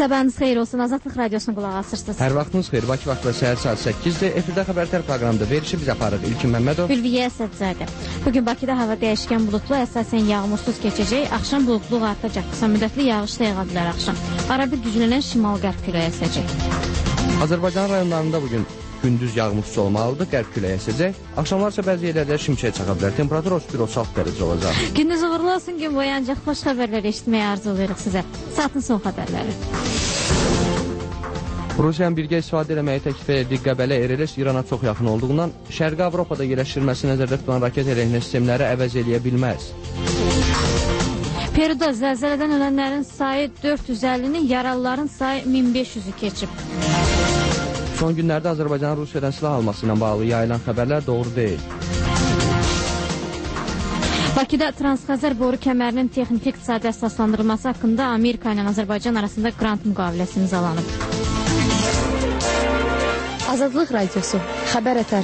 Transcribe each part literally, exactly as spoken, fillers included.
Sabahınız xeyir olsun, Azadlıq Radiosunu qulaq asırsınız. Hər vaxtınız xeyir, Bakı vaxtı saat saat səkkizdir. Efirdə xəbərlər proqramında verişi biz aparırıq. İlkin Məmmədov. Ülviyə Əsədzadə. Bugün Bakıda hava dəyişkən bulutlu, əsasən yağmursuz keçəcək. Axşam bulutluq artacaq. Qısa müddətli yağış da yığa bilər axşam. Arabir güclənən şimal-qərb küləyi əsəcək. Azərbaycan rayonlarında bugün gündüz yağmursuz olmalıdır, qərb küləyi əsəcək. Axşamlar isə bəzi yerlərdə şimşək çaxa bilər. Temperatur otuz bir otuz altı dərəcə olacaq. Gününüz uğurlu olsun, gün boyu ancaq xoş xəbərləri eşitməyə arzulayırıq sizə. Saatın son xəbərləri. Rusiyanın birgə istifadə eləməyi təklif etdiyi Qəbələ Ereles İrana çox yaxın olduğundan Şərqi Avropada yerləşdirilməsi nəzərdə tutulan raket əleyhinə sistemləri əvəz eləyə bilməz. Peruda zəlzələdən ölənlərin sayı dörd yüz əllini, yaralıların sayı min beş yüzü keçib. Son günlərdə Azərbaycanın Rusiyadan silah alması ilə bağlı yayılan xəbərlər doğru deyil. Bakıda Transxəzər boru kəmərinin texniki iqtisadi əsaslandırılması haqqında Amerika ilə Azərbaycan arasında qrant müqaviləsi imzalanıb. Azadlıq Radiosu, xəbər ətər.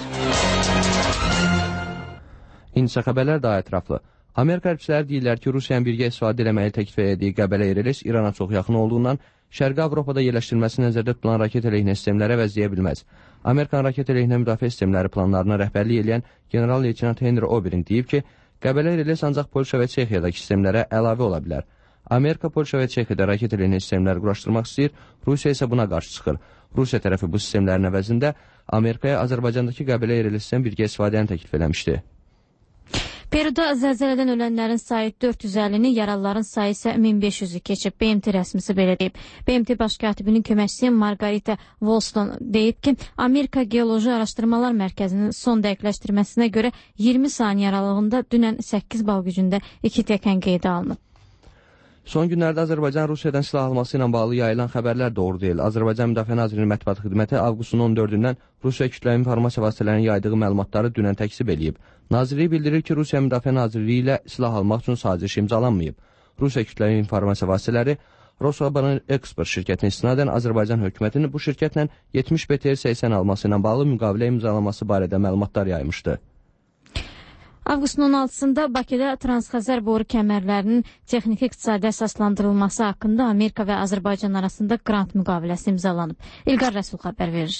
İnsə xəbərlər daha ətraflı. Amerika hərbçiləri deyirlər ki, Rusiyanın birgə istifadə eləməyi təklif etdiyi Qəbələ Ereles İrana çox yaxın olduğundan Şərqi Avropada yerləşdirilməsi nəzərdə tutulan raket əleyhinə sistemləri əvəzləyə bilməz. Amerikanın raket əleyhinə müdafiə sistemləri planlarına rəhbərlik edən general-leytenant Henry Oberin deyib ki, Qəbələ Ereles ancaq Polşa və Çexiyadakı sistemlərə əlavə ola bilər. Amerika, Polşa və Çexiyada raket əleyhinə sistemləri quraşdırmaq istəyir, Rusiya isə buna qarşı çıxır. Rusiya tərəfi bu sistemlərin əvəzində Amerikaya Azərbaycandakı Qəbələ Erelesdən birgə istifadəni təklif eləmişdi. Peruda zəlzələdən ölənlərin sayı dörd yüz əllini, yaralıların sayı isə min beş yüzü keçib. B M T rəsmisi belə deyib. B M T baş katibinin köməkçisi Margarita Wollstone deyib ki, Amerika Geoloji Araşdırmalar Mərkəzinin son dəqiqləşdirməsinə görə iyirmi saniyə aralığında dünən səkkiz bal gücündə iki təkən qeydə alınıb. Son günlərdə Azərbaycan Rusiyadan silah alması ilə bağlı yayılan xəbərlər doğru deyil. Azərbaycan Müdafiə Nazirliyinin mətbuat xidməti avqustun on dördündən Rusiya kütləvi informasiya vasitələrinin yaydığı məlumatları dünən təkzib eləyib. Nazirlik bildirir ki, Rusiya Müdafiə Nazirliyi ilə silah almaq üçün saziş imzalanmayıb. Rusiya kütləvi informasiya vasitələri Rosabanexport şirkətinə istinadən Azərbaycan hökumətinin bu şirkətlə yetmiş B T R səksən alması ilə bağlı müqavilə imzalaması barədə məlumatlar yaymışdı. Avqustun on altısında Bakıda Transxəzər boru kəmərlərinin texniki iqtisadi əsaslandırılması haqqında Amerika və Azərbaycan arasında qrant müqaviləsi imzalanıb. İlqar Rəsul xəbər verir.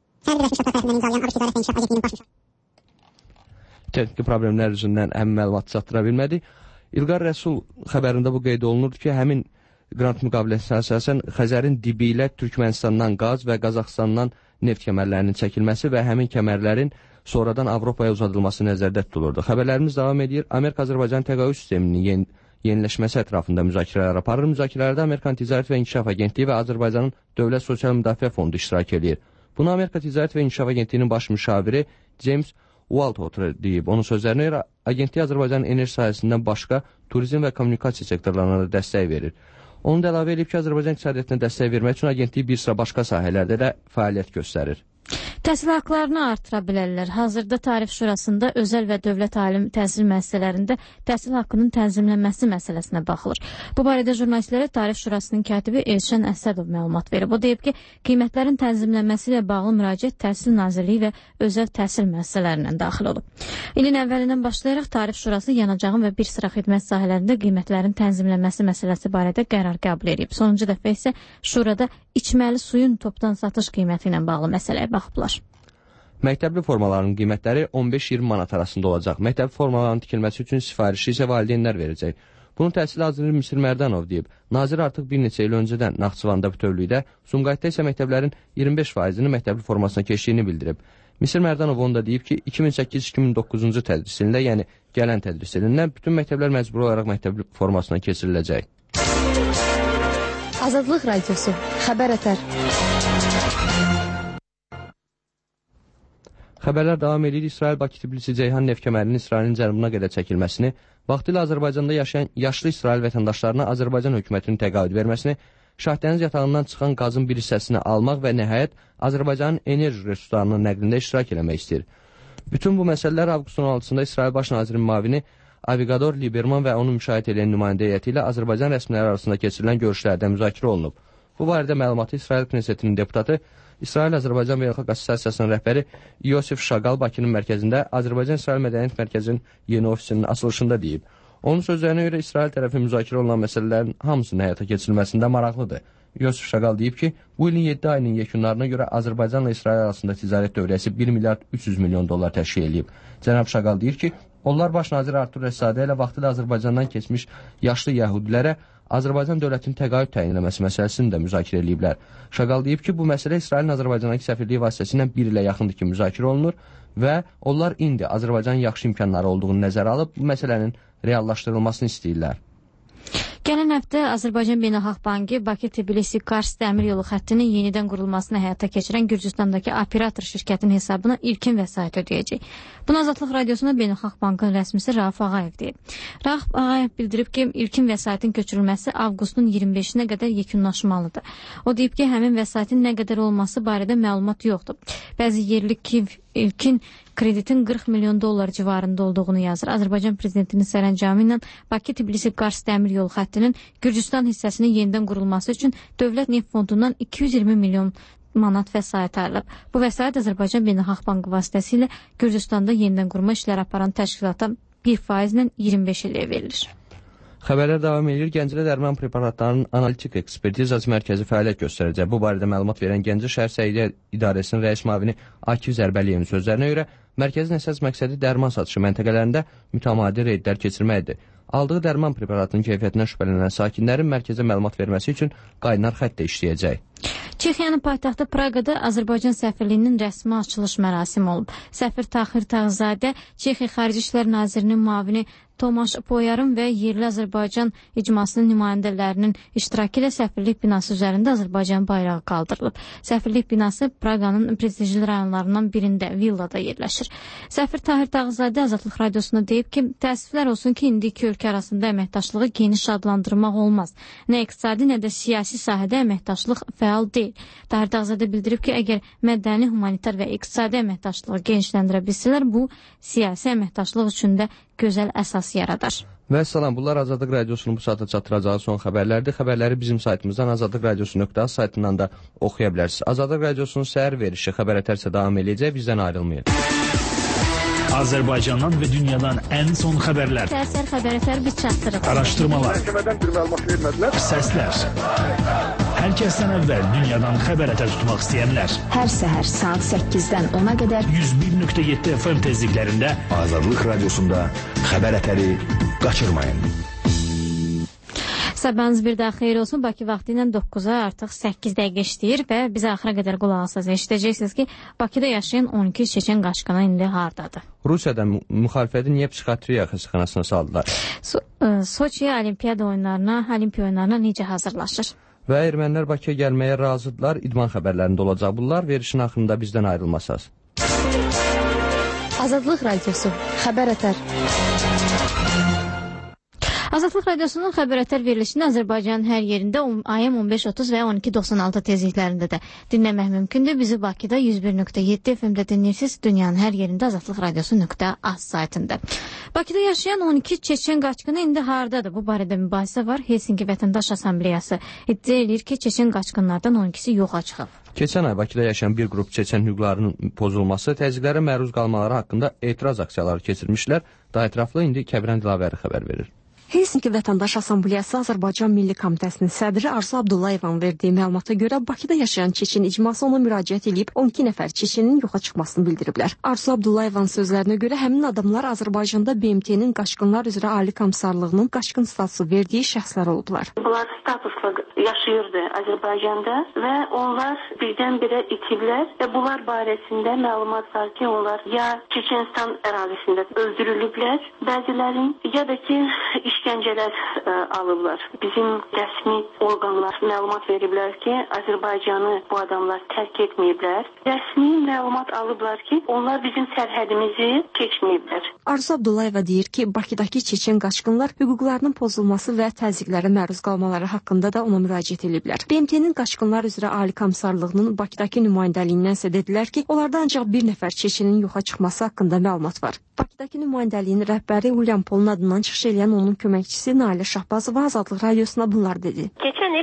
Texniki problemlər üzündən həmin məlumat çatdıra bilmədi. İlqar Rəsul xəbərində bu qeyd olunurdu ki, həmin qrant müqaviləsinə əsasən Xəzərin dibi ilə Türkmənistandan qaz və Qazaxıstandan neft kəmərlərinin çəkilməsi və həmin kəmərlərin sonradan Avropaya uzadılması nəzərdə tutulurdu. Xəbərlərimiz davam edir. Amerika-Azərbaycan təqaüd sisteminin yen yeniləşməsi ətrafında müzakirələr aparır. Müzakirələrdə Amerikan Ticarət və İnkişaf Agentliyi və Azərbaycanın Dövlət Sosial Müdafiə Fondu iştirak edir. Bunu Amerika Ticarət və İnkişaf Agentliyinin baş müşaviri James Waldhotter deyib. Onun sözlərinə görə agentlik Azərbaycanın enerji sahəsindən başqa turizm və kommunikasiya sektorlarına da dəstək verir. Onu da əlavə edib ki, Azərbaycan iqtisadiyyatına dəstək vermək üçün agentlik bir sıra başqa sahələrdə də fəaliyyət göstərir. Təhsil haqlarını artıra bilərlər. Hazırda Tarif Şurasında özəl və dövlət alim təhsil müəssisələrində təhsil haqqının tənzimlənməsi məsələsinə baxılır. Bu barədə jurnalistlərə Tarif Şurasının katibi Elşən Əsədov məlumat verib. O deyib ki, qiymətlərin tənzimlənməsi ilə bağlı müraciət Təhsil Nazirliyi və özəl təhsil müəssisələrindən daxil olub. İlin əvvəlindən başlayaraq Tarif Şurası yanacağın və bir sıra xidmət sahələrində qiymətlərin tənzimlənməsi məsələsi barədə qərar qəbul edib. Sonuncu dəfə isə Şurada içməli suyun topdan satış qiyməti ilə bağlı məsələyə baxıblar. Məktəbli formaların qiymətləri on beş iyirmi manat arasında olacaq. Məktəbli formaların tikilməsi üçün sifarişi isə valideynlər verəcək. Bunu Təhsil Naziri Misir Mərdanov deyib. Nazir artıq bir neçə il öncədən Naxçıvanda bütövlükdə, Sumqayıtda isə məktəblərin iyirmi beş faizini məktəbli formasına keçdiyini bildirib. Misir Mərdanov onu da deyib ki, iki min səkkiz iki min doqquzuncu tədris ilində, yəni gələn tədris ilindən bütün məktəblər məcburi olaraq məktəbli formasına keçiriləcək. Azadlıq Radiosu, xəbər ətər. Xəbərlər davam edir. İsrail Bakı-Tbilisi-Ceyhan neft kəmərinin İsrailin cənubuna qədər çəkilməsini, vaxtilə Azərbaycanda yaşayan yaşlı İsrail vətəndaşlarına Azərbaycan hökumətinin təqaüd verməsini, Şahdəniz yatağından çıxan qazın bir hissəsini almaq və nəhayət Azərbaycanın enerji resurslarının nəqlində iştirak eləmək istəyir. Bütün bu məsələlər avqustun on altısında İsrail Baş Nazirinin müavini Avigador Liberman və onu müşahidə edən nümayəndə heyəti ilə Azərbaycan rəsmiləri arasında keçirilən görüşlərdə müzakirə olunub. Bu barədə məlumatı İsrail Knessetinin deputatı, İsrail-Azərbaycan Beynəlxalq Assosiasiyasının rəhbəri Yosif Şaqal Bakının mərkəzində Azərbaycan-İsrail Mədəniyyət Mərkəzinin yeni ofisinin açılışında deyib. Onun sözlərinə görə İsrail tərəfi müzakirə olunan məsələlərin hamısının həyata keçirilməsində maraqlıdır. Yusuf Şaqal deyib ki, bu ilin yeddi ayının yekunlarına görə Azərbaycanla İsrail arasında ticarət dövrəsi bir milyard üç yüz milyon dollar təşkil edib. Cənab Şaqal deyir ki, onlar baş nazir Artur Rəssadə ilə vaxtilə Azərbaycandan keçmiş yaşlı yəhudilərə Azərbaycan dövlətinin təqaüd təyin eləməsi məsələsini də müzakirə ediblər. Şaqal deyib ki, bu məsələ İsrailin Azərbaycandakı səfirliyi vasitəsilə bir ilə yaxındır ki, müzakirə olunur və onlar indi Azərbaycanın yaxşı imkanları olduğunu nəzərə alıb bu məsələnin reallaşdırılmasını istəyirlər. Gələn həftə Azərbaycan Beynəlxalq Bankı Bakı-Tbilisi-Kars dəmir yolu xəttinin yenidən qurulmasına həyata keçirən Gürcüstandakı operator şirkətin hesabına ilkin vəsait ödəyəcək. Bunu Azadlıq Radiosuna Beynəlxalq Bankın rəsmisi Rauf Ağayev deyib. Rauf Ağayev bildirib ki, ilkin vəsaitin köçürülməsi avqustun iyirmi beşinə qədər yekunlaşmalıdır. O deyib ki, həmin vəsaitin nə qədər olması barədə məlumat yoxdur. Bəzi yerli ilkin kreditin qırx milyon dollar civarında olduğunu yazır. Azərbaycan prezidentinin sərəncamı ilə Bakı-Tbilisi-Kars dəmir yolu xəttinin Gürcüstan hissəsinin yenidən qurulması üçün Dövlət Neft Fondundan iki yüz iyirmi milyon manat vəsait ayrılıb. Bu vəsait Azərbaycan Beynəlxalq Bankı vasitəsilə Gürcüstanda yenidən qurma işləri aparan təşkilata bir faizlə iyirmi beş illiyə verilir. Xəbərlər davam edir. Gəncədə dərman preparatlarının analitik ekspertizası mərkəzi fəaliyyət göstərəcək. Bu barədə məlumat verən Gəncə şəhər Səhiyyə İdarəsinin rəis müavini Akif Zərbəliyevin sözlərinə görə mərkəzin əsas məqsədi dərman satışı məntəqələrində mütəmadi reydlər keçirməkdir. Aldığı dərman preparatının keyfiyyətindən şübhələnən sakinlərin mərkəzə məlumat verməsi üçün qaynar xəttlə işləyəcək. Çexiyanın paytaxtı Praqada Azərbaycan səfirliyinin rəsmi açılış mərasimi olub. Səfir Taxir Tağzadə, Çexiya Xarici İşlər Nazirinin müavini Tomaş Poyarın və yerli Azərbaycan icmasının nümayəndələrinin iştirakı ilə səfirlik binası üzərində Azərbaycan bayrağı qaldırılıb. Səfirlik binası Praqanın prestijli rayonlarından birində, villada yerləşir. Səfir Tahir Tağzadə Azadlıq Radiosuna deyib ki, təəssüflər olsun ki, indi iki ölkə arasında əməkdaşlığı geniş adlandırmaq olmaz. Nə iqtisadi, nə də siyasi sahədə əməkdaşlıq fəal deyil. Tahir Tağzadə bildirib ki, əgər mədəni, humanitar və iqtisadi əməkdaşlığı genişləndirə bilsələr, bu siyasi əməkdaşlıq üçün də gözəl əsas yaradar. Və salam, bunlar Azadlıq Radiosunun bu saata çatdıracağı son xəbərlərdir. Xəbərləri bizim saytımızdan azadlıq radiosu nöqtə az saytından da oxuya bilərsiniz. Azadlıq Radiosunun səhər verişi xəbər ətərsə davam edəcək, bizdən ayrılmayın. Azərbaycandan və dünyadan ən son xəbərlər. Səhər xəbər ətər biz çatdırıq. Araşdırmalar. Məhkəmədən bir məlumat vermədilər. Səslər. Hər kəsdən əvvəl dünyadan xəbər ətər tutmaq istəyənlər. Hər səhər saat səkkizdən ona qədər yüz bir nöqtə yeddi F M tezliklərində Azadlıq Radiosunda xəbər ətəri qaçırmayın. Sabahınız bir daha xeyir olsun. Bakı vaxtı ilə doqquza artıq səkkiz dəqiqə işləyir və bizə axıra qədər qulaq asasınız. Eşidəcəksiniz ki, Bakıda yaşayan on iki çeçen qaçqını indi hardadır? Rusiyada müxalifəti niyə psixiatriya xəstəxanasına saldılar? So Soçiya Olimpiyada oyunlarına, Olimpiya oyunlarına necə hazırlaşır? Və ermənilər Bakıya gəlməyə razıdırlar. İdman xəbərlərində olacaq bunlar. Verişin axırında bizdən ayrılmasaz. Azadlıq Radiosu, xəbər ətər. Azadlıq Radiosunun xəbər ətər verilişini Azərbaycanın hər yerində A M on beş otuz və on iki doxsan altı tezliklərində də dinləmək mümkündür. Bizi Bakıda yüz bir nöqtə yeddi F M-də dinləyirsiniz. Dünyanın hər yerində Azadlıq Radiosu nöqtə az saytında. Bakıda yaşayan on iki çeçen qaçqını indi hardadır? Bu barədə mübahisə var. Helsinki Vətəndaş Assambleyası iddia edir ki, çeçen qaçqınlardan on ikisi yoxa çıxıb. Keçən ay Bakıda yaşayan bir qrup çeçen hüquqlarının pozulması, təzyiqlərə məruz qalmaları haqqında etiraz aksiyaları keçirmişlər. Daha ətraflı indi Kəbirən Dilavəri xəbər verir. Helsinki Vətəndaş Assambleyası Azərbaycan Milli Komitəsinin sədri Arzu Abdullayevin verdiyi məlumata görə Bakıda yaşayan çeçen icması ona müraciət edib on iki nəfər çeçenin yoxa çıxmasını bildiriblər. Arzu Abdullayevin sözlərinə görə həmin adamlar Azərbaycanda B M T-nin qaçqınlar üzrə Ali Komissarlığının qaçqın statusu verdiyi şəxslər olublar. Bunlar statusla yaşayırdı Azərbaycanda və onlar birdən-birə itiblər və bunlar barəsində məlumat var ki, onlar ya Çeçenistan ərazisində öldürülüblər, bəzilərin ya da ki işgəncələr ə, alıblar. Bizim rəsmi orqanlar məlumat veriblər ki, Azərbaycanı bu adamlar tərk etməyiblər. Rəsmi məlumat alıblar ki, onlar bizim sərhədimizi keçməyiblər. Arzu Abdullayeva deyir ki, Bakıdakı çeçen qaçqınlar hüquqlarının pozulması və təzyiqlərə məruz qalmaları haqqında da ona müraciət ediblər. B M T-nin qaçqınlar üzrə Ali Komissarlığının Bakıdakı nümayəndəliyindən isə dedilər ki, onlarda ancaq bir nəfər çeçenin yoxa çıxması haqqında məlumat var. Bakıdakı nümayəndəliyin rəhbəri William Polun adından çıxış edən onun köməkçisi Nalə Şahbazova Azadlıq Radiosuna bunlar dedi. Keçən il B M T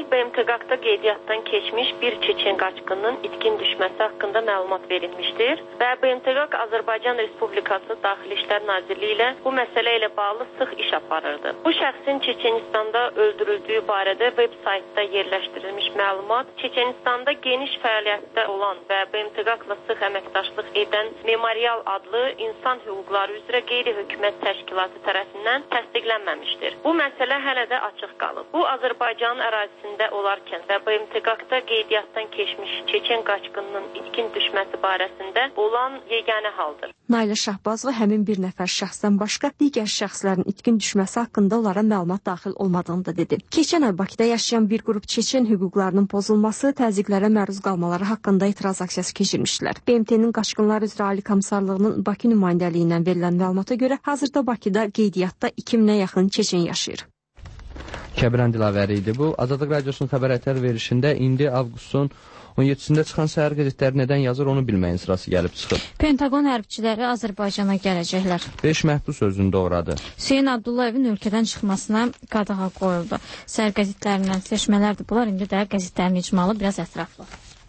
intiqaqda qeydiyyatdan keçmiş bir çeçen qaçqınının itkin düşməsi haqqında məlumat verilmişdir və B M T Q Azərbaycan Respublikası Daxili İşlər Nazirliyi ilə bu məsələ ilə bağlı sıx iş aparırdı. Bu şəxsin Çeçenistanda öldürüldüyü barədə veb saytda yerləşdirilmiş məlumat Çeçenistanda geniş fəaliyyətdə olan və B M T Q-la sıx əməkdaşlıq edən Memorial adlı insan hüquqları üzrə qeyri-hökumət təşkilatı tərəfindən təsdiqlənməmişdir. Bu məsələ hələ də açıq qalıb. Bu Azərbaycanın ərazisində olarkən və B M T Q-da qeydiyyatdan keçmiş çeçen qaçqınının itkin düşməsi barəsində olan yeganə haldır. Nailə Şahbazova həmin bir nəfər şəxsdən başqa digər şəxslərin itkin düşməsi haqqında onlara məlumat daxil olmadığını da dedi. Keçən ay Bakıda yaşayan bir qrup çeçen hüquqlarının pozulması, təzyiqlərə məruz qalmaları haqqında etiraz aksiyası keçirmişdilər. B M T-nin Qaçqınlar üzrə Ali Komissarlığının Bakı nümayəndəliyindən verilən məlumata görə hazırda Bakıda qeydiyyatda iki minə yaxın çeçen yaşayır. Kəbirən Dilavəri idi bu. Azadlıq Radiosunun xəbər ətər verişində indi avqustun on yeddisində çıxan səhər qəzetləri nədən yazır onu bilməyin sırası gəlib çıxıb. Pentaqon hərbçiləri Azərbaycana gələcəklər. beş məhbus özünü doğradı. Hüseyn Abdullayevin ölkədən çıxmasına qadağa qoyuldu. Səhər qəzetlərindən seçmələrdir bunlar. İndi də qəzetlərin icmalı biraz ətraflı.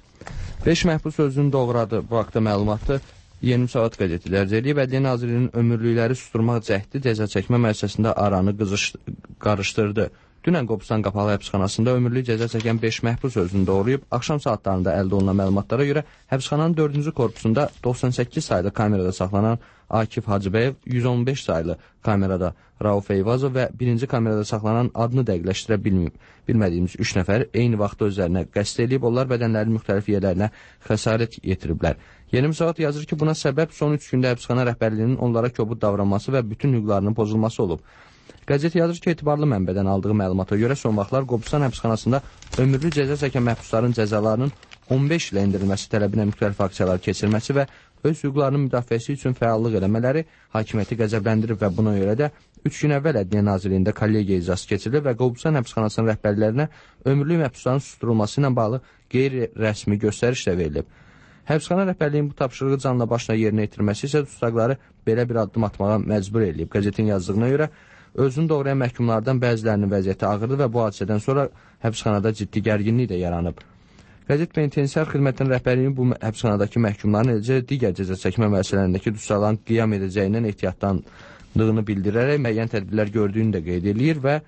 beş məhbus özünü doğradı. Bu haqda məlumatı Yeni Saat qəzeti dərc edib. Ədliyyə Nazirliyinin ömürlükləri susturmaq cəhdi cəza çəkmə müəssisəsində aranı qızış, qarışdırdı. Dünən Qobustan Qapalı həbsxanasında ömürlük cəza çəkən beş məhbus özünü doğrayıb. Axşam saatlarında əldə olunan məlumatlara görə həbsxananın dördüncü korpusunda doxsan səkkiz saylı kamerada saxlanan Akif Hacıbəyev, yüz on beş saylı kamerada Rauf Eyvazov və birinci kamerada saxlanan adını dəqiqləşdirə bilmədiyimiz üç nəfər eyni vaxtda özlərinə qəsd edib, onlar bədənlərin müxtəlif yerlərinə xəsarət yetiriblər. Yeni Saat yazır ki, buna səbəb son üç gündə həbsxana rəhbərliyinin onlara kobud davranması və bütün hüquqlarının pozulması olub. Qəzet yazır ki, etibarlı mənbədən aldığı məlumata görə son vaxtlar Qobustan həbsxanasında ömürlük cəza çəkən məhbusların cəzalarının on beş ilə endirilməsi tələbinə müxtəlif aksiyalar keçirməsi və öz hüquqlarının müdafiəsi üçün fəallıq eləmələri hakimiyyəti qəzəbləndirib və buna görə də üç gün əvvəl Ədliyyə Nazirliyində kollegiya icrası keçirilib və Qobustan həbsxanasının rəhbərlərinə ömürlük məhbusların susturulması ilə bağlı qeyri-rəsmi göstəriş də verilib. Həbsxana rəhbərliyinin bu tapşırığı canla başına yerinə yetirməsi isə tutaqları belə bir addım atmağa məcbur edib. Qəzetin yazdığına görə özünü doğrayan məhkumlardan bəzilərinin vəziyyəti ağırdır və bu hadisədən sonra həbsxanada ciddi gərginlik də yaranıb. Qəzet Penitensiar Xidmətinin rəhbərliyinin bu həbsxanadakı məhkumların eləcə digər cəza çəkmə müəssisələrindəki dustaqların qiyam edəcəyindən ehtiyatlandığını bildirərək müəyyən tədbirlər gördüyünü də qeyd edir və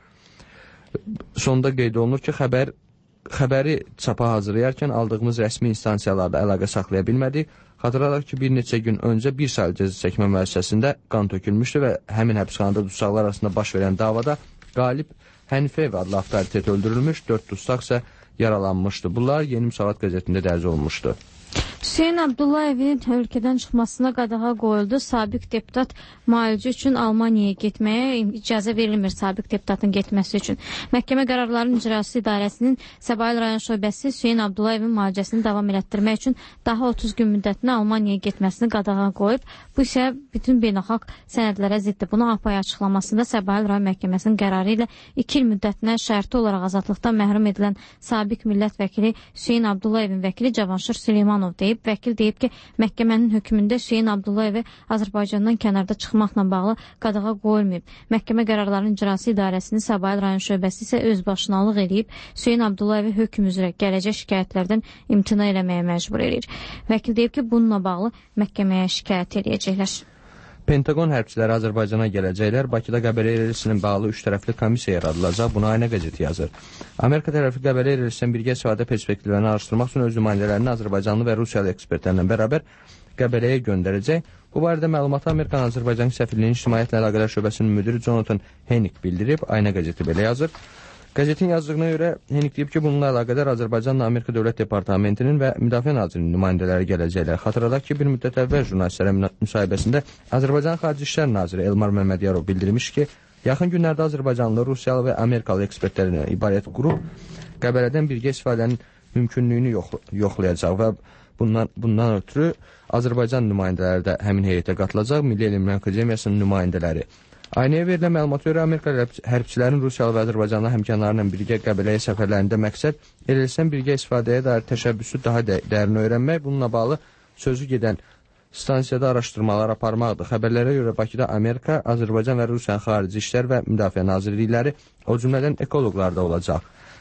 sonda qeyd olunur ki, xəbər xəbəri çapa hazırlayarkən aldığımız rəsmi instansiyalarda əlaqə saxlaya bilmədik. Xatırladaq ki, bir neçə gün öncə bir saylı cəza çəkmə müəssisəsində qan tökülmüşdü və həmin həbsxanada dustaqlar arasında baş verən davada Qalib Hənifiyev adlı avtoritet öldürülmüş, dörd dustaq isə yaralanmışdı. Bunlar Yeni Saat qəzetində dərc olunmuşdu. Hüseyn Abdullayevin ölkədən çıxmasına qadağa qoyuldu. Sabiq deputat müalicə üçün Almaniyaya getməyə icazə verilmir sabiq deputatın getməsi üçün. Məhkəmə qərarlarının icrası idarəsinin Səbail rayon şöbəsi Hüseyn Abdullayevin müalicəsini davam elətdirmək üçün daha otuz gün müddətinə Almaniyaya getməsini qadağa qoyub. Bu isə bütün beynəlxalq sənədlərə ziddir. Bunu A P A açıqlamasında Səbail rayon məhkəməsinin qərarı ilə iki il müddətinə şərti olaraq azadlıqdan məhrum edilən sabiq millət vəkili Hüseyn Abdullayevin vəkili Cavanşir Süleymanov deyib. Vəkil deyib ki, məhkəmənin hökmündə Hüseyn Abdullayevi Azərbaycandan kənarda çıxmaqla bağlı qadağa qoyulmayıb. Məhkəmə qərarlarının icrası idarəsinin Səbail rayon şöbəsi isə özbaşınalıq edib Hüseyn Abdullayevi hökm üzrə gələcək şikayətlərdən imtina eləməyə məcbur edir. Vəkil deyib ki, bununla bağlı məhkəməyə şikayət edəcəklər. Pentaqon hərbçiləri Azərbaycana gələcəklər. Bakıda Qəbələ Erəlisinin bağlı üç tərəfli komissiya yaradılacaq. Buna Aynə qəzeti yazır. Amerika tərəfi Qəbələ Erəlisindən birgə istifadə perspektivlərini araşdırmaq üçün öz nümayəndələrini Azərbaycanlı və Rusiyalı ekspertlərlə bərabər Qəbələyə göndərəcək. Bu barədə məlumatı Amerikanın Azərbaycan səfirliyinin İctimaiyyətlə əlaqələr şöbəsinin müdiri Jonathan Hennick bildirib. Aynə qəzeti belə yazır. Qəzetin yazdığına görə Hennick deyib ki, bununla əlaqədar Azərbaycanla Amerika Dövlət Departamentinin və Müdafiə Nazirliyinin nümayəndələri gələcəklər. Xatırladaq ki, bir müddət əvvəl jurnalistlərə müsahibəsində Azərbaycan Xarici İşlər Naziri Elmar Məmmədiyarov bildirmiş ki, yaxın günlərdə Azərbaycanlı, Rusiyalı və Amerikalı ekspertlərindən ibarət qrup Qəbələdən birgə istifadənin mümkünlüyünü yox yoxlayacaq və bundan, bundan ötürü Azərbaycan nümayəndələri də həmin heyətə qatılacaq. Milli Elmlər Akademiyasının nümayəndələri. Aynaya verilən məlumata görə Amerika hərbçilərin Rusiyalı və Azərbaycanlı həmkarlarla birgə Qəbələyə səfərlərində məqsəd Erəlisdən birgə istifadəyə dair təşəbbüsü daha də dərin öyrənmək, bununla bağlı sözü gedən stansiyada araşdırmalar aparmaqdır. Xəbərlərə görə Bakıda Amerika, Azərbaycan və Rusiyanın xarici işlər və müdafiə nazirlikləri, o cümlədən ekoloqlar da olacaq.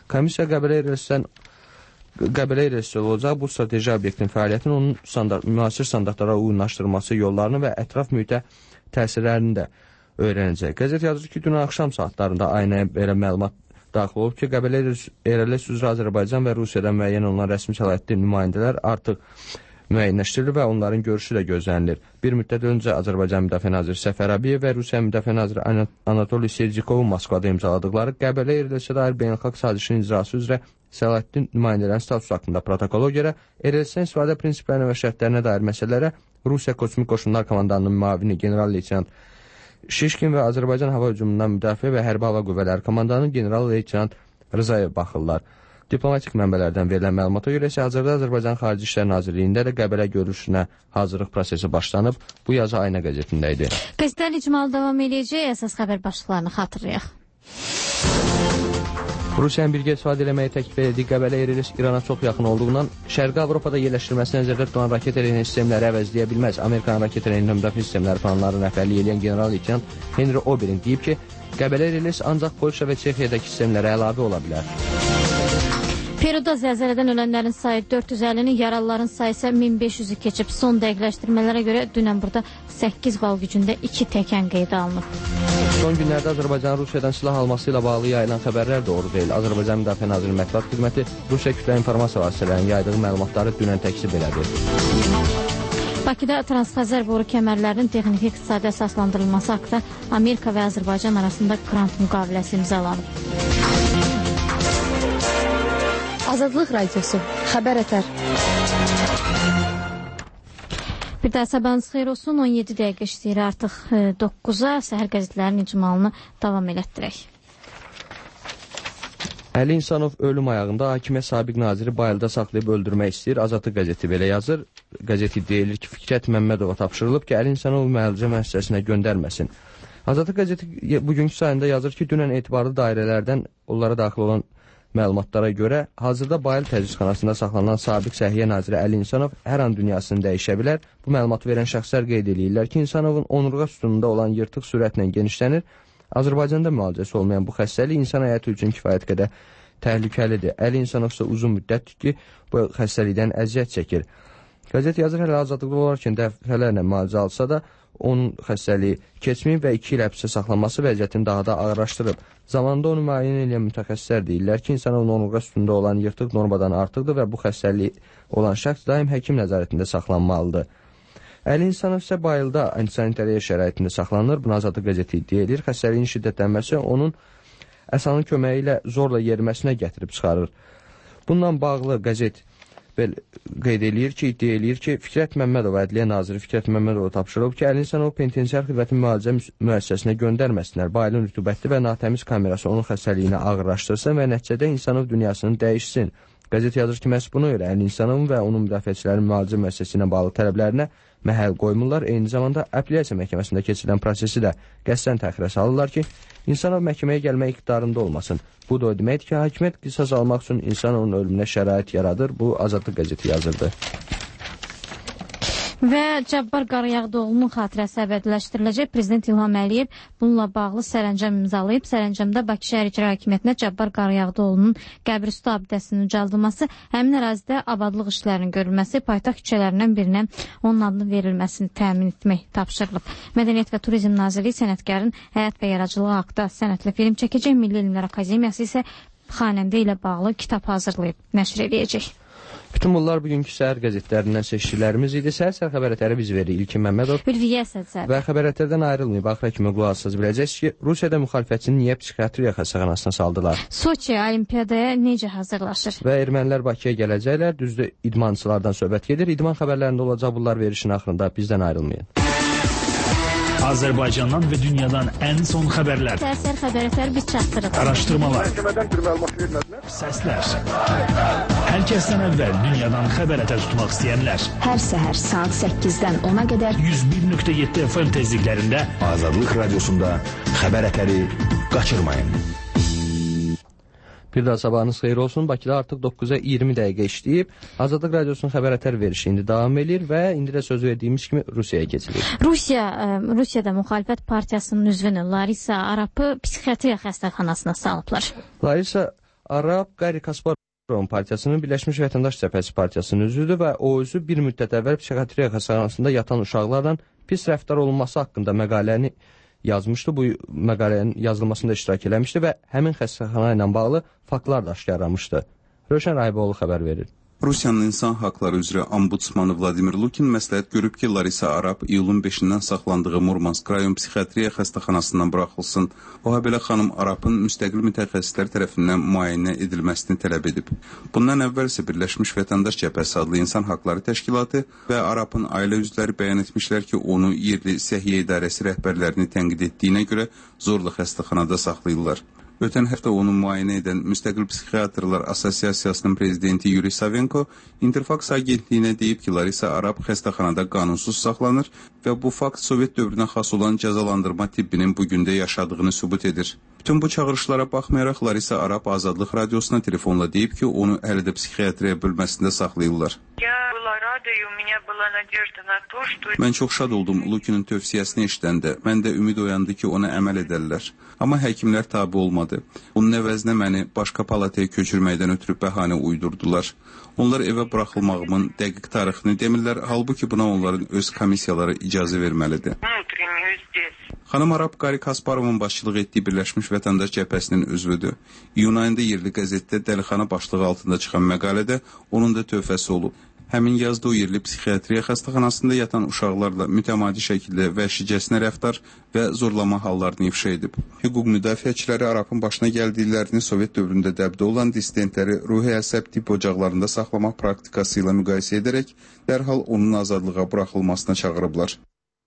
Komissiya Qəbələ Erəlisdən Qəbələ Erəlisdə olacaq bu strateji obyektin fəaliyyətini onun standart, müasir standartlara uyğunlaşdırması yollarını və ətraf mühitə təsirlərini də öyrənəcək. Qəzet yazır ki, dünən axşam saatlarında aynaya belə məlumat daxil olub ki, Qəbələ Erəlis üzrə Azərbaycan və Rusiyadan müəyyən olunan rəsmi səlahiyyətli nümayəndələr artıq müəyyənləşdirilir və onların görüşü də gözlənilir. Bir müddət öncə Azərbaycan Müdafiə Naziri Səfər Əbiyev və Rusiya Müdafiə Naziri Anatoliy Serdikovun Moskvada imzaladıqları Qəbələ Erəlisə dair beynəlxalq sazişin icrası üzrə səlahiyyətli nümayəndələrin statusu haqqında protokola görə Erəlisdən istifadə prinsiplərinə və şərtlərinə dair məsələlərə Rusiya Kosmik Qoşunlar Komandanının müavini general-leytenant Şişkin və Azərbaycan hava hücumundan müdafiə və hərbi hava qüvvələri komandanının general-leytenant Rızayev baxırlar. Diplomatik mənbələrdən verilən məlumata görə isə hazırda Azərbaycan Xarici İşlər Nazirliyində də Qəbələ görüşünə hazırlıq prosesi başlanıb. Bu yazı Ayna qəzetində idi. Qəzetlərin icmalı davam edəcək, əsas xəbər başlıqlarını xatırlayaq. Rusiyanın birgə istifadə eləməyi təklif etdiyi Qəbələ Erəlis İrana çox yaxın olduğundan Şərqi Avropada yerləşdirilməsi nəzərdə tutulan raket əleyhinə sistemləri əvəzləyə bilməz. Amerikanın raket əleyhinə müdafiə sistemləri planlarını rəhbərlik edən general-leytenant Henry Oberin deyib ki, Qəbələ Erəlis ancaq Polşa və Çexiyadakı sistemlərə əlavə ola bilər. Peruda zəlzələdən ölənlərin sayı dörd yüz əlli, yaralıların sayı isə min beş yüzü keçib. Son dəqiqləşdirmələrə görə dünən burada səkkiz bal gücündə iki təkən qeydə alınıb. Son günlərdə Azərbaycanın Rusiyadan silah alması ilə bağlı yayılan xəbərlər doğru deyil. Azərbaycan Müdafiə Nazirliyinin mətbuat xidməti Rusiya kütləvi informasiya vasitələrinin yaydığı məlumatları dünən təkzib elədi. Bakıda Transxəzər boru kəmərlərinin texniki iqtisadi əsaslandırılması haqqında Amerika və Azərbaycan arasında qrant müqaviləsi imzalanıb. Azadlıq Radiosu, Xəbər Ətər. Bir daha sabahınız xeyir olsun, on yeddi dəqiqə işləyir artıq doqquza, səhər qəzetlərinin icmalını davam elətdirək. Əli İnsanov ölüm ayağında hakimiyyət sabiq naziri bayılda saxlayıb öldürmək istəyir. Azadlıq qəzeti belə yazır. Qəzeti deyilir ki, Fikrət Məmmədova tapşırılıb ki, Əli İnsanov müalicə müəssisəsinə göndərməsin. Azadlıq qəzeti bugünkü sayında yazır ki, dünən etibarlı dairələrdən onlara daxil olan məlumatlara görə hazırda Bayıl təcridxanasında saxlanan sabiq Səhiyyə naziri Əli İnsanov hər an dünyasını dəyişə bilər. Bu məlumatı verən şəxslər qeyd edirlər ki, İnsanovun onurğa sütununda olan yırtıq sürətlə genişlənir. Azərbaycanda müalicəsi olmayan bu xəstəlik insan həyatı üçün kifayət qədər təhlükəlidir. Əli İnsanov isə uzun müddətdir ki, bu xəstəlikdən əziyyət çəkir. Qəzet yazır, hələ azadlıqlı olarkən dəfələrlə müalicə alsa da, onun xəstəliyi keçməyib və iki il həbsdə saxlanması vəziyyətini daha da ağırlaşdırıb. Zamanında onu müayinə edən mütəxəssislər deyirlər ki, insanın onurğa sütununda olan yırtıq normadan artıqdır və bu xəstəliyi olan şəxs daim həkim nəzarətində saxlanmalıdır. Əli İnsanov isə Bayılda antisanitariya şəraitində saxlanılır. Buna Azadlıq qəzeti iddia edir. Xəstəliyin şiddətlənməsi onun əsanın köməyi ilə zorla yeriməsinə gətirib çıxarır. Bununla bağlı qəzet qeyd edir ki, iddia edir ki, Fikrət Məmmədova, Ədliyyə naziri Fikrət Məmmədova tapşırıb ki, Əli İnsanov penitensiar xidmətin müalicə müəssisəsinə göndərməsinlər. Bayılın rütubətli və natəmiz kamerası onun xəstəliyini ağırlaşdırsın və nəticədə İnsanov dünyasını dəyişsin. Qəzet yazır ki, məhz buna görə Əli İnsanovun və onun müdafiəçilərin müalicə müəssisəsi ilə bağlı tələblərinə məhəl qoymurlar. Eyni zamanda apellyasiya məhkəməsində keçirilən prosesi də qəsdən təxirə salırlar ki, İnsanov məhkəməyə gəlmək iqtidarında olmasın. Bu da o deməkdir ki, hakimiyyət qisas almaq üçün İnsanovun ölümünə şərait yaradır. Bu Azadlıq qəzeti yazırdı. Və Cabbar Qarayağdıoğlu'nun xatirəsi əbədiləşdiriləcək. Prezident İlham Əliyev bununla bağlı sərəncam imzalayıb. Sərəncamda Bakı şəhər icra hakimiyyətinə Cabbar Qarayağdıoğlu'nun qəbriüstü abidəsinin ucaldılması, həmin ərazidə abadlıq işlərinin görülməsi, paytaxt küçələrindən birinə onun adını verilməsini təmin etmək tapşırılıb. Mədəniyyət və Turizm Nazirliyi sənətkarın həyat və yaradıcılığı haqqında sənətli film çəkəcək. Milli Elmlər Akademiyası isə xanəndə ilə bağlı kitab hazırlayıb, nəşr edəcək. Bütün bunlar bugünkü səhər qəzetlərindən seçkilərimiz idi. Səhər-səhər xəbər ətəri bizi verir İlkin Məmmədov. Ülviyə Sədsəb. Və xəbər ətərdən ayrılmayıb. Axıra kimi qulaq asacağız. Biləcəksiniz ki, Rusiyada müxalifətçini niyə psixiatriya xəstəxanasına saldılar? Soçi olimpiyadaya necə hazırlaşır? Və ermənilər Bakıya gələcəklər. Düzdür, idmançılardan söhbət gedir. İdman xəbərlərində olacaq bunlar verişin axırında. Bizdən ayrılmayın. Azərbaycandan və dünyadan ən son xəbərlər. Səhər xəbər ətəri biz çatdırırıq. Araşdırmalar. Məhkəmədən bir məlumat vermədilər. Səslər. Hər kəsdən əvvəl dünyadan xəbər ətər tutmaq istəyənlər. Hər səhər saat səkkizdən ona qədər yüz bir nöqtə yeddi F M tezliklərində Azadlıq Radiosunda xəbər ətəri qaçırmayın. Bir daha sabahınız xeyir olsun. Bakıda artıq doqquza iyirmi dəqiqə işləyib. Azadlıq Radiosunun xəbər ətər verişi indi davam edir və indi də söz verdiyimiz kimi Rusiyaya keçilir. Rusiya, ə, Rusiyada müxalifət partiyasının üzvünü Larisa Arapı psixiatriya xəstəxanasına salıblar. Larisa Arap Qari Kasparovun partiyasının Birləşmiş Vətəndaş Cəbhəsi partiyasının üzvüdür və o özü bir müddət əvvəl psixiatriya xəstəxanasında yatan uşaqlarla pis rəftar olunması haqqında məqaləni yazmışdı. Bu məqalənin yazılmasında iştirak eləmişdi və həmin xəstəxana ilə bağlı faktlar da aşkarlamışdı. Rövşən Rahiboğlu xəbər verir. Rusiyanın insan haqları üzrə ombudsmanı Vladimir Lukin məsləhət görüb ki, Larisa Arap iyulun beşindən saxlandığı Murmansk rayon psixiatriya xəstəxanasından buraxılsın. O, habelə xanım Arapın müstəqil mütəxəssislər tərəfindən müayinə edilməsini tələb edib. Bundan əvvəl isə Birləşmiş Vətəndaş Cəbhəsi adlı insan haqları təşkilatı və Arapın ailə üzvləri bəyan etmişlər ki, onu yerli səhiyyə idarəsi rəhbərlərini tənqid etdiyinə görə zorla xəstəxanada saxlayırlar. Ötən həftə onu müayinə edən Müstəqil Psixiatrlar Assosiasiyasının prezidenti Yuri Savenko Interfax agentliyinə deyib ki, Larisa Arap xəstəxanada qanunsuz saxlanır və bu fakt Sovet dövrünə xas olan cəzalandırma tibbinin bugün də yaşadığını sübut edir. Bütün bu çağırışlara baxmayaraq Larisa Arap Azadlıq Radiosuna telefonla deyib ki, onu hələ də psixiatriya bölməsində saxlayırlar. Mən çox şad oldum Lukinin tövsiyəsini eşidəndə. Məndə ümid oyandı ki, ona əməl edərlər. Amma həkimlər tabi olmadı. Onun əvəzinə məni başqa palataya köçürməkdən ötürü bəhanə uydurdular. Onlar evə buraxılmağımın dəqiq tarixini demirlər, halbuki buna onların öz komissiyaları icazə verməlidir. Xanım Arap Qari Kasparovun başçılıq etdiyi Birləşmiş Vətəndaş Cəbhəsinin üzvüdür. İyun ayında yerli qəzetdə dəlixana başlığı altında çıxan məqalədə onun da tövfəsi olub. Həmin yazda o yerli psixiatriya xəstəxanasında yatan uşaqlarla mütəmadi şəkildə vəhşicəsinə rəftar və zorlama hallarını ifşa edib. Hüquq müdafiəçiləri Arapın başına gəldiklərini Sovet dövründə dəbdə olan dissidentləri ruhi əsəb tibb ocaqlarında saxlamaq praktikası ilə müqayisə edərək dərhal onun azadlığa buraxılmasına çağırıblar.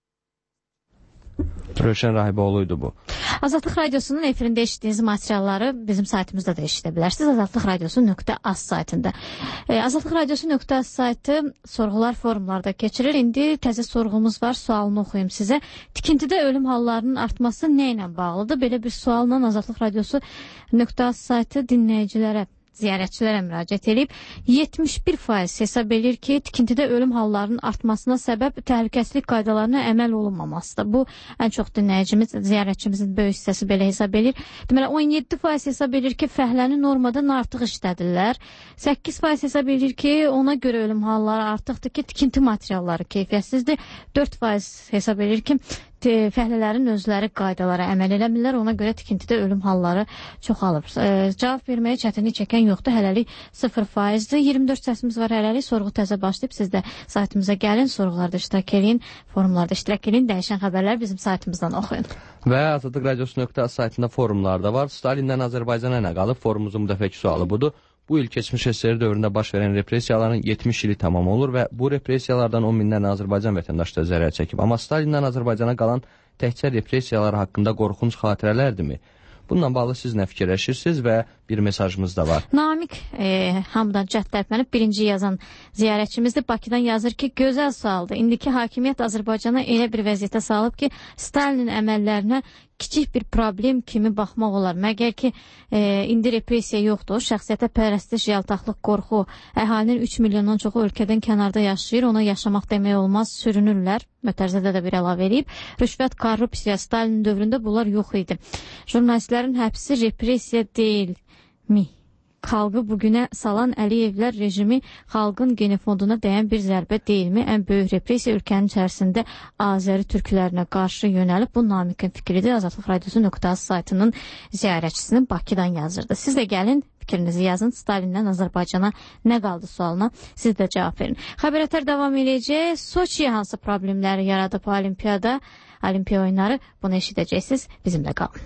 Rövşən Rahiboğlu'ydu bu. Azadlıq Radiosu'nun efirində eşitdiyiniz materialları bizim saytımızda da eşidə bilərsiniz. Azadlıq Radiosu nöqtə az saytında. E, Azadlıq Radiosu nöqtə az saytı sorğular forumlarda keçirir. İndi təzə sorğumuz var. Sualını oxuyum sizə. Tikintidə ölüm hallarının artması nə ilə bağlıdır? Belə bir sualla Azadlıq Radiosu nöqtə az saytı dinləyicilərə, ziyarətçilərə müraciət edib. yetmiş bir faiz hesab edir ki, tikintidə ölüm hallarının artmasına səbəb təhlükəsizlik qaydalarına əməl olunmamasıdır. Bu, ən çox dinləyicimiz, ziyarətçimizin böyük hissəsi belə hesab edir. Deməli, on yeddi faiz hesab edir ki, fəhləni normadan artıq işlədirlər. səkkiz faiz hesab edir ki, ona görə ölüm halları artıqdır ki, tikinti materialları keyfiyyətsizdir. dörd faiz hesab edir ki, fəhlələrin özləri qaydalara əməl eləmirlər, ona görə tikintidə ölüm halları çoxalır. E, cavab verməyə çətinlik çəkən yoxdur, hələlik sıfır faizdir. iyirmi dörd səsimiz var hələlik, sorğu təzə başlayıb, siz də saytımıza gəlin, sorğularda iştirak edin, forumlarda iştirak edin, dəyişən xəbərlər bizim saytımızdan oxuyun. Və Azadlıq Radiosu nöqtə az saytında forumlarda var. Stalindən Azərbaycana nə qalıb? Forumumuzun bu dəfəki sualı budur. Bu il keçmiş S S R dövründə baş verən repressiyaların yetmiş ili tamam olur və bu repressiyalardan on minlərlə Azərbaycan vətəndaşları zərər çəkib. Amma Stalindən Azərbaycana qalan təkcə repressiyalar haqqında qorxunc xatirələrdirmi? Bununla bağlı siz nə fikirləşirsiniz və bir mesajımız da var. Namiq e, hamıdan cəhd tərpənib birinci yazan ziyarətçimizdir. Bakıdan yazır ki, gözəl sualdır. İndiki hakimiyyət Azərbaycana elə bir vəziyyətə salıb ki, Stalinin əməllərinə kiçik bir problem kimi baxmaq olar. Məgər ki, e, indi repressiya yoxdur. Şəxsiyyətə pərəstiş, yaltaqlıq, qorxu. Əhalinin üç milyondan çoxu ölkədən kənarda yaşayır. Ona yaşamaq demək olmaz, sürünürlər. Mötərizədə də bir əlavə edib. Rüşvət, korrupsiya, Stalin dövründə bunlar yox idi. Jurnalistlərin həbsi repressiya deyil mi? Xalqı bugünə salan Əliyevlər rejimi xalqın genofonduna dəyən bir zərbə deyilmi? Ən böyük repressiya ölkənin içərisində Azəri türklərinə qarşı yönəlib. Bu Namiqin fikridir. Azadlıq Radiosu nöqtə az saytının ziyarətçisinin Bakıdan yazırdı. Siz də gəlin, fikrinizi yazın. Stalindən Azərbaycana nə qaldı sualına siz də cavab verin. Xəbərətər davam edəcək. Soçiyə hansı problemləri yaradıb olimpiyada, olimpiya oyunları? Bunu eşidəcəksiniz. Bizimlə qalın.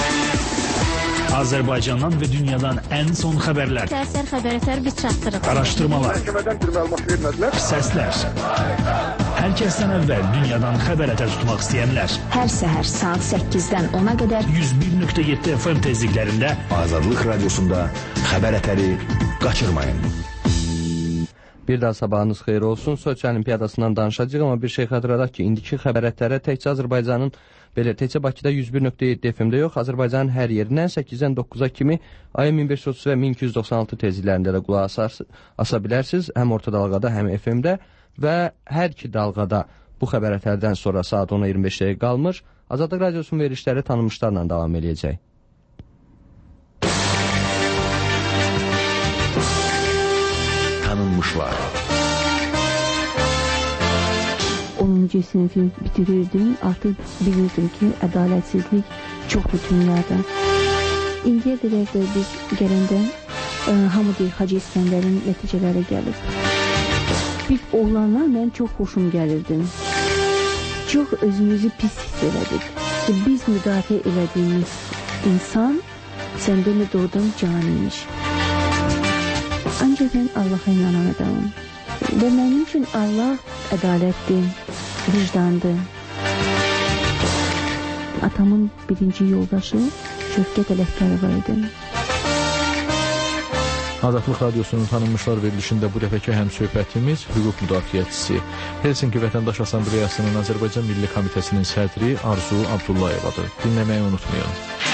Azərbaycandan və dünyadan ən son xəbərlər. Səhər xəbərətər biz çatdırıq. Araşdırmalar. Səslər. Hər kəsdən əvvəl dünyadan xəbərətər tutmaq istəyənlər. Hər səhər saat səkkizdən ona qədər yüz bir nöqtə yeddi F M tezliklərində Azadlıq Radiosunda xəbərətəri qaçırmayın. Bir daha sabahınız xeyir olsun. Soçi Olimpiyadasından danışacağıq, amma bir şey xatırladaq ki, indiki xəbərətlərə təkcə Azərbaycanın Belə, təkcə Bakıda yüz bir nöqtə yeddi F M-də yox, Azərbaycanın hər yerindən səkkizdən doqquza kimi A M min beş yüz otuz və min iki yüz doxsan altı tezliklərində də qulaq asa bilərsiniz. Həm orta dalğada, həm F M-də və hər iki dalğada bu xəbərətlərdən sonra saat ona iyirmi beş dəqiqə qalmış. Azadlıq Radiosunun verilişləri tanınmışlarla davam edəcək. Tanınmışlar. onuncu sinifimi bitirirdim. Artıq bilirdim ki, ədalətsizlik çoxdur dünyada. İngiltərədə biz gələndə ə, hamı deyir, Hacı İskəndərin nəticələri gəlib. Biz oğlanlar mən çox xoşum gəlirdim. Çox özümüzü pis hiss elədik. Ki, biz müdafiə elədiyimiz insan səndə mi doğrudan canıymış. Ancaq mən Allaha inanan adamım. Və mənim üçün Allah ədalətdir, vicdandır. Atamın birinci yoldaşı Şövkət Ələkbərova idi. Azadlıq Radyosunun tanınmışlar verilişində bu dəfəki həmsöhbətimiz hüquq müdafiəçisi, Helsinki Vətəndaş Assambleyasının Azərbaycan Milli Komitəsinin sədri Arzu Abdullayevadır. Dinləməyi unutmayın.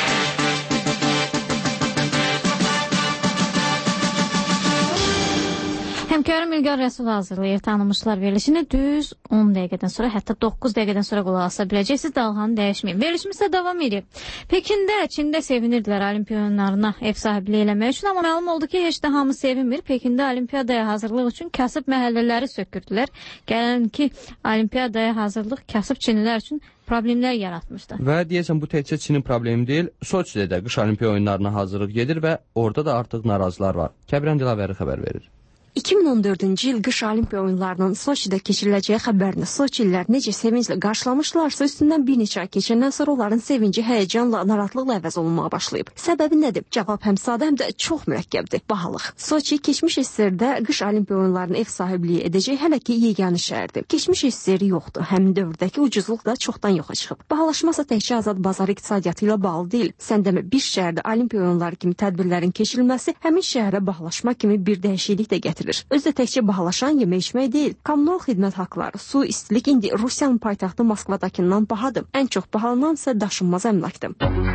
Həmkarım İlqar Rəsul hazırlayır tanınmışlar verilişini düz on dəqiqədən sonra, hətta doqquz dəqiqədən sonra qulaq asa biləcəksiniz. Dalğanı dəyişməyin. Verilişimiz də davam edir. Pekində, Çində sevinirdilər olimpiya oyunlarına ev sahibliyi eləmək üçün, amma məlum oldu ki, heç də hamı sevinmir. Pekində olimpiyadaya hazırlıq üçün kasıb məhəllələri sökürdülər. Gələn ki, olimpiyadaya hazırlıq kasıb Çinlilər üçün problemlər yaratmışdı. Və deyəsən bu təkcə Çinin problemi deyil, Soçidə də qış olimpiya oyunlarına hazırlıq gedir və orada da artıq narazılar var. Kəbirən Dilavəri xəbər verir. iki min on dördüncü il qış olimpiya oyunlarının Soçidə keçiriləcəyi xəbərini Soçililər necə sevinclə qarşılamışlarsa, üstündən bir neçə ay keçəndən sonra onların sevinci həyəcanla, narahatlıqla əvəz olunmağa başlayıb. Səbəbi nədir? Cavab həm sadə, həm də çox mürəkkəbdir. Bahalıq. Soçi keçmiş S S R-də qış olimpiya oyunlarının ev sahibliyi edəcək hələ ki yeganə şəhərdir. Keçmiş S S R yoxdur. Həmin dövrdəki ucuzluq da çoxdan yoxa çıxıb. Bahalaşmasa təkcə azad bazar iqtisadiyyatı ilə bağlı deyil. Sən demə bir şəhərdə olimpiya oyunları kimi tədbirlərin keçirilməsi həmin şəhərə bahalaşma kimi bir dəyişiklik də gətirir. Özdə təkcə bahalaşan yemək içmək deyil. Kommunal xidmət haqları, su, istilik indi Rusiyanın paytaxtı Moskvadakından bahadır. Ən çox bahalanan isə daşınmaz əmlakdır.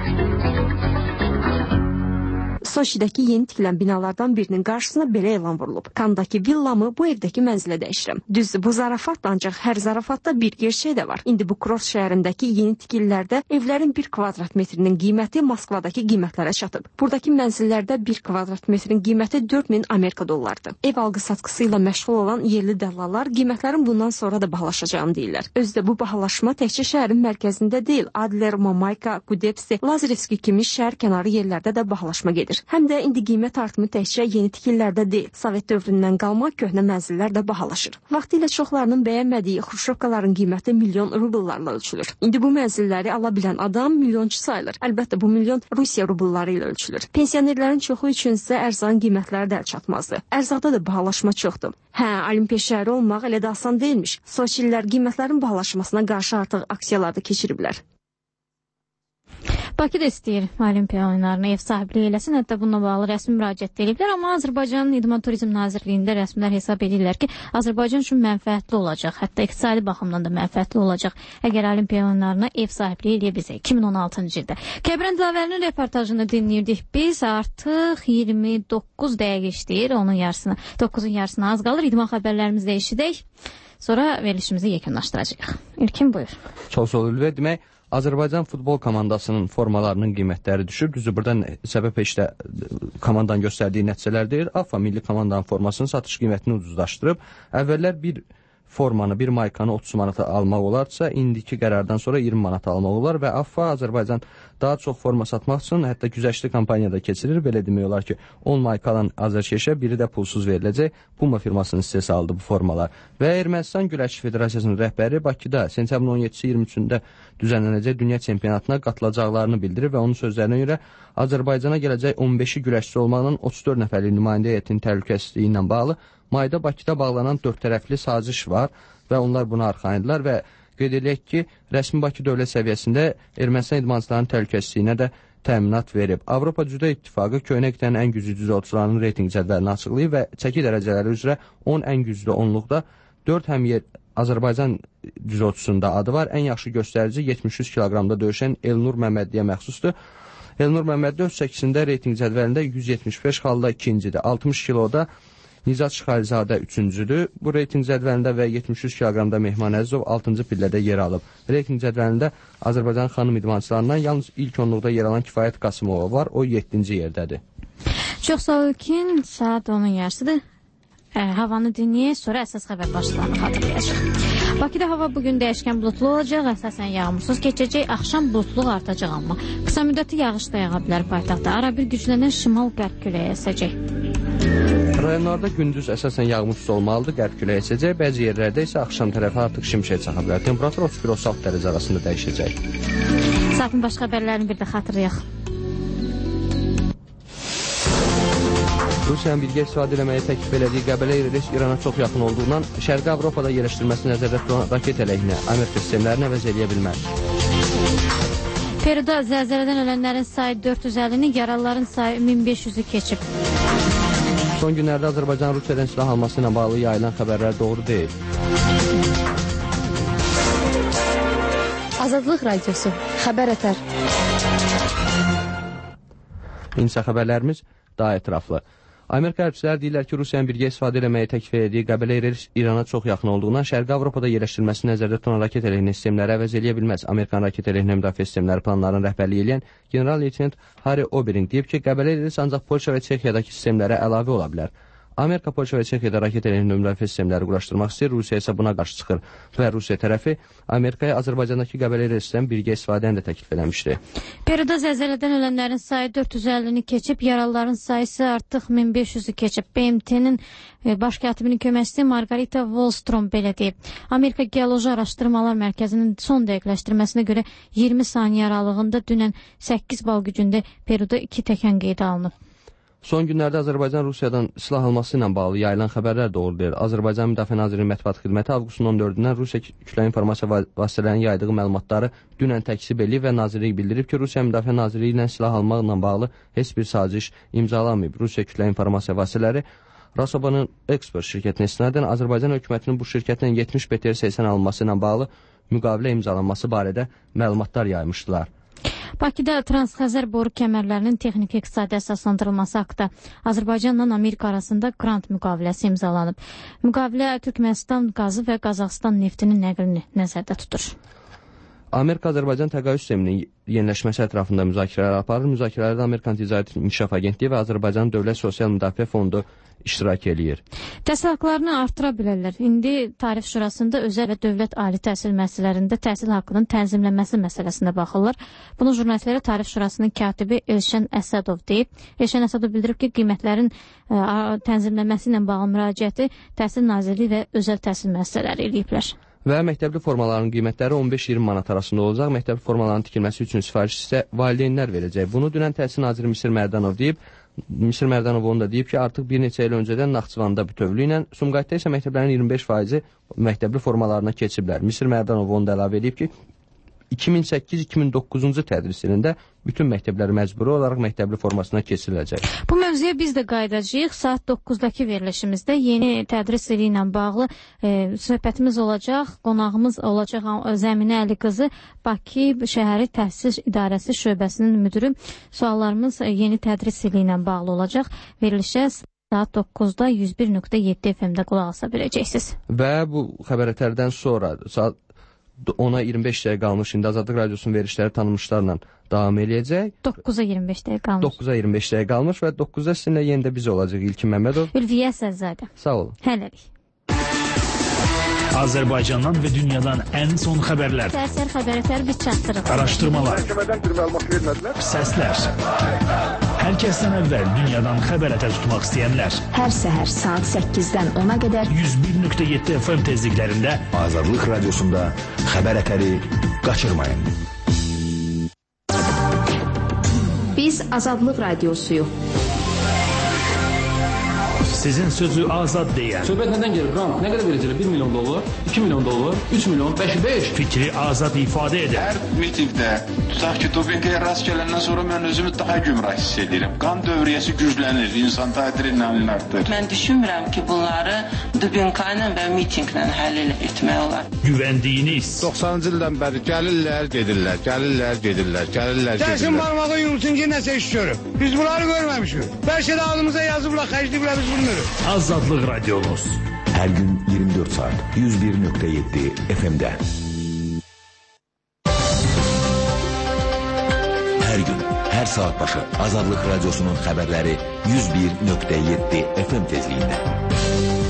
Soçidəki yeni tikilən binalardan birinin qarşısına belə elan vurulub. Kandakı villamı bu evdəki mənzilə dəyişirəm. Düzdür, bu zarafatdır, ancaq hər zarafatda bir gerçək də var. İndi bu Kros şəhərindəki yeni tikililərdə evlərin bir kvadrat metrinin qiyməti Moskvadakı qiymətlərə çatıb. Buradakı mənzillərdə bir kvadrat metrin qiyməti dörd min Amerika dollardır. Ev alqı-satqısı ilə məşğul olan yerli dəllallar qiymətlərin bundan sonra da bahalaşacağını deyirlər. Özdə bu bahalaşma təkcə şəhərin mərkəzində deyil, Adler, Mamayka, Kudepsi, Lazarevski kimi şəhər kənarı yerlərdə də bahalaşma gedir. Həm də indi qiymət artımı təkcə yeni tikililərdə deyil, Sovet dövründən qalma köhnə mənzillər də bahalaşır. Vaxtilə çoxlarının bəyənmədiyi xruşovkaların qiyməti milyon rubellarla ölçülür. İndi bu mənzilləri ala bilən adam milyonçu sayılır. Əlbəttə bu milyon Rusiya rubelları ilə ölçülür. Pensionerlərin çoxu üçün isə ərzağın qiymətləri də əlçatmazdır. Ərzaqda da bahalaşma çoxdur. Hə, olimpiya şəhəri olmaq elə də asan deyilmiş. Soçililər qiymətlərin bahalaşmasına qarşı artıq aksiyalarda keçiriblər. Bakı da istəyir olimpiya oyunlarına ev sahibliyi eləsin, hətta bununla bağlı rəsmi müraciət ediblər, amma Azərbaycanın İdman Turizm Nazirliyində rəsmilər hesab edirlər ki, Azərbaycan üçün mənfəətli olacaq, hətta iqtisadi baxımdan da mənfəətli olacaq, əgər olimpiya oyunlarına ev sahibliyi eləyə bilsək iki min on altıncı ildə. Kəbirən Dilavərinin reportajını dinləyirdik. Biz artıq iyirmi doqquz dəqiqə işləyir, onun yarısına, doqquzun yarısına az qalır. İdman xəbərlərimizdə eşidək, sonra verilişimizi yekunlaşdıracağıq. İlkin buyur. Çox sağ olun. Demək, Azərbaycan futbol komandasının formalarının qiymətləri düşüb. Düzdür, buradan səbəb işdə komandanın göstərdiyi nəticələr deyil. AFFA milli komandanın formasının satış qiymətini ucuzlaşdırıb. Əvvəllər bir formanı, bir maykanı otuz manata almaq olarsa, indiki qərardan sonra iyirmi manata almaq olar və AFFA Azərbaycan daha çox forma satmaq üçün hətta güzəştli kampaniyada keçirir. Belə demək olar ki, on mayka alan azərkeşə biri də pulsuz veriləcək. Puma firmasının hissəsi aldı bu formalar. Və Ermənistan Güləş Federasiyasının rəhbəri Bakıda sentyabrın on yeddisi iyirmi üçündə düzənlənəcək dünya çempionatına qatılacaqlarını bildirir və onun sözlərinə görə Azərbaycana gələcək on beşi güləşçi olmaqla otuz dörd nəfərlik nümayəndə heyətinin təhlükəsizliyi ilə bağlı mayda Bakıda bağlanan dörd tərəfli saziş var və onlar buna arxayındılar və qeyd edək ki, rəsmi Bakı dövlət səviyyəsində Ermənistan idmançılarının təhlükəsizliyinə də təminat verib. Avropa Cüdo İttifaqı köhnə qitənin ən güclü cüdoçularının reytinq cədvəlini açıqlayıb və çəki dərəcələri üzrə on ən güclü onluqda dörd həmyer Azərbaycan cüdoçusunda adı var. Ən yaxşı göstərici yetmiş üç kiloqramda döyüşən Elnur Məmmədliyə məxsusdur. Elnur Məmmədli öz çəkisində reytinq cədvəlində yüz yetmiş beş xalda ikincidir. altmış kiloda Nizat Şıxalizadə üçüncüdür. Bu reytinq cədvəlində və yetmiş üç kiloqramda Mehman Əzizov altıncı pillədə yer alıb. Reytinq cədvəlində Azərbaycan xanım idmançılarından yalnız ilk onluqda yer alan Kifayət Qasımova var. O yeddinci yerdədir. Çox sağ ol ki, saat onun yarısıdır. Ə, havanı dinləyək, sonra əsas xəbər başlarını xatırlayacaq. Bakıda hava bugün dəyişkən bulutlu olacaq, əsasən yağmursuz keçəcək, axşam bulutluq artacaq amma. Qısa müddətli yağış da yağa bilər paytaxtda. Ara bir güclənən şimal-qərb küləyi əsəcək. Rayonlarda gündüz əsasən yağmursuz olmalıdır, qərb küləyi əsəcək, bəzi yerlərdə isə axşam tərəfi artıq şimşək çaxa bilər. Temperatur otuz bir otuz altı dərəcə arasında dəyişəcək. Saatin başqa xəbərlərini bir də xatırlayaq. Rusiyanın birgə istifadə eləməyi təklif elədiyi Qəbələ reys İrana çox yaxın olduğundan Şərqi Avropada yerləşdirilməsini nəzərdə tutan raket əleyhinə Amerika sistemlərini əvəz eləyə bilməz. Peruda zəlzələdən ölənlərin sayı dörd yüz əlli, yaralıların sayı min beş yüzü keçib. Son günlərdə Azərbaycan Rusiyadan silah alması ilə bağlı yayılan xəbərlər doğru deyil. Azadlıq Radiosu, xəbər ətər. İnsə xəbərlərimiz daha ətraflı. Amerika hərbçilər deyirlər ki, Rusiyanın birgə istifadə eləməyi təklif etdiyi Qəbələ reys İrana çox yaxın olduğundan Şərqi Avropada yerləşdirilməsini nəzərdə tutan raket əleyhinə sistemləri əvəz eləyə bilməz. Amerikan raket əleyhinə müdafiə sistemləri planlarının rəhbərliyi eləyən general-leytenant Harry Obering deyib ki, Qəbələ reys ancaq Polşa və Çexiyadakı sistemlərə əlavə ola bilər. Amerika, Polşa və Çexiyada raket əleyhinə müdafiə sistemləri quraşdırmaq istəyir, Rusiya isə buna qarşı çıxır və Rusiya tərəfi Amerikaya Azərbaycandakı Qəbələ reysdən birgə istifadəni də təklif eləmişdi. Peruda zəlzələdən ölənlərin sayı dörd yüz əllini keçib, yaralıların sayısı artıq min beş yüzü keçib. B M T-nin baş katibinin köməkçisi Margarita Wallstrom belə deyib. Amerika Geoloji Araşdırmalar Mərkəzinin son dəqiqləşdirməsinə görə iyirmi saniyə aralığında dünən səkkiz bal gücündə Peruda iki təkən qeydə alınıb. Son günlərdə Azərbaycan Rusiyadan silah alması ilə bağlı yayılan xəbərlər doğru deyil. Azərbaycan Müdafiə Nazirinin mətbuat xidməti avqustun on dördündən Rusiya kütləvi informasiya vasitələrinin yaydığı məlumatları dünən təkzib edib və nazirlik bildirib ki, Rusiya Müdafiə Nazirliyi ilə silah almaqla bağlı heç bir saziş imzalanmayıb. Rusiya kütləvi informasiya vasitələri Rasobanın eksport şirkətinə istinadən Azərbaycan hökumətinin bu şirkətlə yetmiş B T R səksən alınması ilə bağlı müqavilə imzalanması barədə məlumatlar yaymışdılar. Bakıda Transxəzər boru kəmərlərinin texniki iqtisadi əsaslandırılması haqqında Azərbaycanla Amerika arasında qrant müqaviləsi imzalanıb. Müqavilə Türkmənistan qazı və Qazaxıstan neftinin nəqlini nəzərdə tutur. Amerika-Azərbaycan təqaüd sisteminin yeniləşməsi ətrafında müzakirələr aparır. Müzakirələrdə Amerikan Ticarət İnkişaf Agentliyi və Azərbaycan Dövlət Sosial Müdafiə Fondu iştirak eləyir. Təhsil haqlarını artıra bilərlər. İndi Tarif Şurasında özəl və dövlət ali təhsil müəssisələrində təhsil haqqının tənzimlənməsi məsələsinə baxırlar. Bunu jurnalistlərə Tarif Şurasının katibi Elşən Əsədov deyib. Elşən Əsədov bildirib ki, qiymətlərin ə, tənzimlənməsi ilə bağlı müraciəti Təhsil Nazirliyi və özəl təhsil müəssisələri eləyiblər. Və məktəbli formaların qiymətləri on beş iyirmi manat arasında olacaq. Məktəbli formaların tikilməsi üçün sifariş isə valideynlər verəcək. Bunu dünən Təhsil Naziri Misir Mərdanov deyib. Misir Mərdanov onu da deyib ki, artıq bir neçə il öncədən Naxçıvanda bütövlüyü ilə, Sumqayıtda isə məktəblərin iyirmi beş faizi məktəbli formalarına keçiblər. Misir Mərdanov onu da əlavə edib ki, iki min səkkiz iki min doqquzuncu tədris ilində bütün məktəblər məcburi olaraq məktəbli formasına keçiriləcək. Bu mövzuya biz də qayıdacağıq. Saat doqquzdakı verilişimizdə yeni tədris ili ilə bağlı e, söhbətimiz olacaq. Qonağımız olacaq Zəminə Əli qızı, Bakı Şəhəri Təhsil İdarəsi şöbəsinin müdürü. Suallarımız yeni tədris ili ilə bağlı olacaq. Verilişə saat doqquzda yüz bir nöqtə yeddi F M-də qulaq asa biləcəksiniz. Və bu xəbərətlərdən sonra saat ona iyirmi beş dəqiqə qalmış. İndi Azadlıq Radiosunun verilişləri tanınmışlarla davam eləyəcək. doqquza iyirmi beş dəqiqə qalmış. doqquza iyirmi beş dəqiqə qalmış və doqquzda sizinlə yenidə biz olacaq. İlkin Məmmədov. Ülviyə Səzzadə. Sağ olun. Hələlik. Azərbaycandan və dünyadan ən son xəbərlər. Səhər xəbərətləri biz çatdırırıq. Araşdırmalar. Məhkəmədən bir məlumat vermədilər. Səslər. Hər kəsdən əvvəl dünyadan xəbər ətər tutmaq istəyənlər. Hər səhər saat səkkizdən ona qədər yüz bir nöqtə yeddi F M tezliklərində Azadlıq Radiosunda xəbər ətəri qaçırmayın. biz Azadlıq Radiosuyuq. Sizin sözü azad deyən. Söhbət nədən gelir? Qram, nə qədər verəcəklər? bir milyon dollar, iki milyon dollar, üç milyon, beş, beş. Fikri azad ifadə edən. Hər mitingdə, tutaq ki, Dubinkaya rast gələndən sonra mən özümü daha gümrah hiss edirəm. Qan dövriyyəsi güclənir, insan adrenalin artır. Mən düşünmürəm ki, bunları Dubinkayla və mitinglə həll etmək olar. Güvəndiyiniz. doxsanıncı ildən bəri gəlirlər, gedirlər, gəlirlər, gedirlər, gəlirlər, gedirlər. Dəsin barmağı yumsun ki, nəsə iş görüb. Biz bunları görməmişik. Bəlkə də ağlımıza yazıblar, xərcliyiblər, biz bunu Azadlıq Radiomuz. Hər gün iyirmi dörd saat yüz bir nöqtə yeddi F M-də. Hər gün, hər saat başı Azadlıq Radiosunun xəbərləri yüz bir nöqtə yeddi F M tezliyində.